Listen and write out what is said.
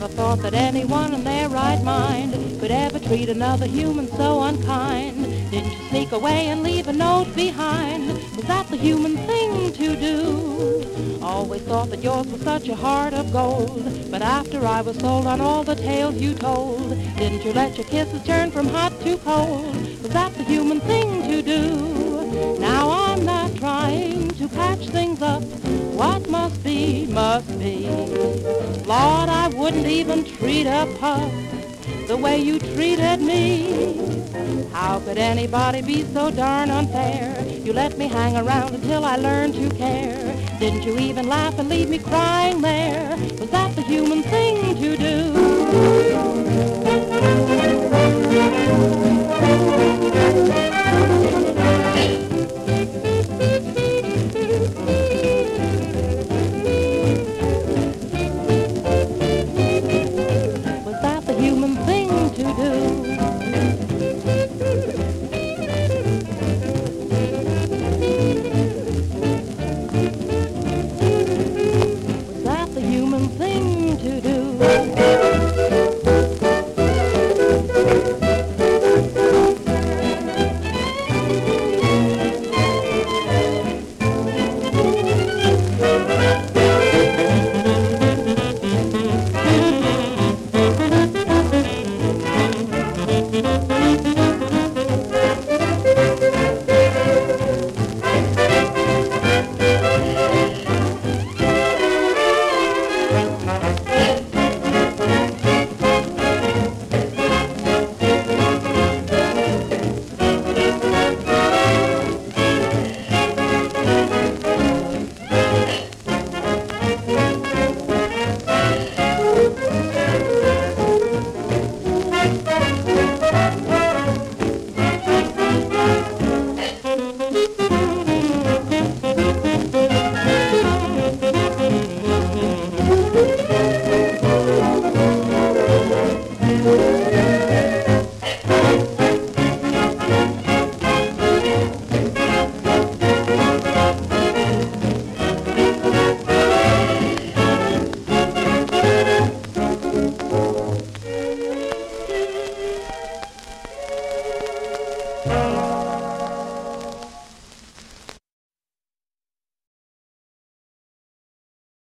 thought that anyone in their right mind could ever treat another human so unkind. Didn't you sneak away and leave a note behind? Was that the human thing to do? Always thought that yours was such a heart of gold, but after I was sold on all the tales you told, didn't you let your kisses turn from hot to cold? Was that the human thing to do? Now I'm not trying to patch things up. What must be, must be. Lord, I wouldn't even treat a pup the way you treated me. How could anybody be so darn unfair? You let me hang around until I learned to care. Didn't you even laugh and leave me crying there? Was that the human thing to